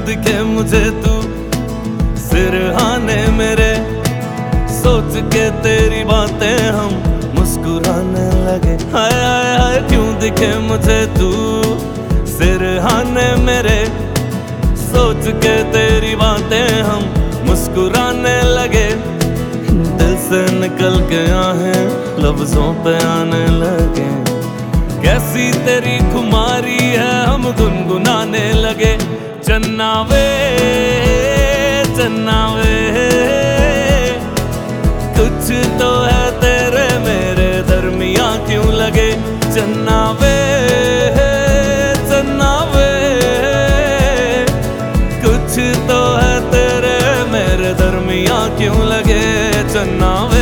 दिखे मुझे तू सिरहाने मेरे, सोच के तेरी बातें हम मुस्कुराने लगे। हाय हाय हाय क्यों दिखे मुझे तू सिरहाने मेरे, सोच के तेरी बातें हम मुस्कुराने लगे। दिल से निकल के आहें लफ्जों पे आने लगे। कैसी तेरी खुमारी है हम गुनगुनाने लगे। चन्ना वे चन्ना वे, कुछ तो है तेरे मेरे दरमियां क्यों लगे। चन्ना वे चन्ना वे, कुछ तो है तेरे मेरे दरमियां क्यों लगे। चन्ना वे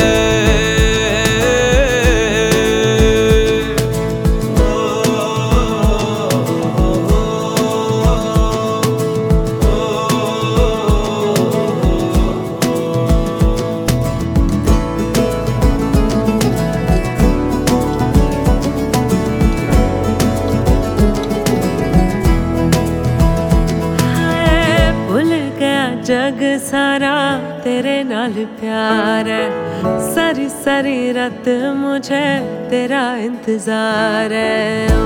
जग सारा तेरे नाल प्यार है, सारी सारी रात मुझे तेरा इंतजार है।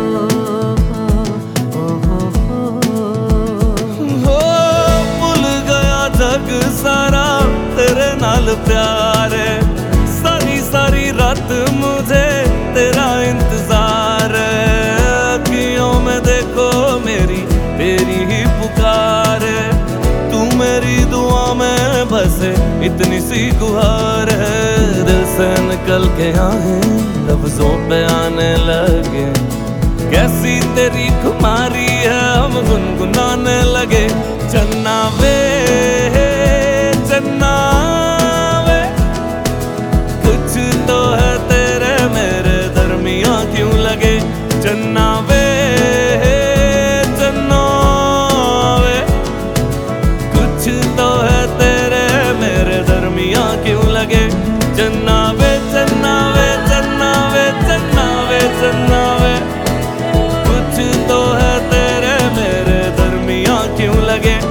भूल गया जग सारा तेरे नाल प्यार है, सारी सारी रात मुझे तेरा इंतजार है। अखियों में देखो मेरी तेरी ही पुकार है, मेरी दुआ में बसे इतनी सी गुहार है। दिल से निकल के आहें लफ्जों पे आने लगे। कैसी तेरी खुमारी है हम गुनगुनाने लगे। चन्ना वे चन्ना वे, कुछ तो है तेरे मेरे दरमियां क्यों लगे। चन्ना वे चन्ना वे, कुछ तो है तेरे मेरे दरमियां क्यों लगे। चन्ना वे चन्ना वे चन्ना वे चन्ना वे चन्ना वे, कुछ तो है तेरे मेरे दरमियां क्यों लगे।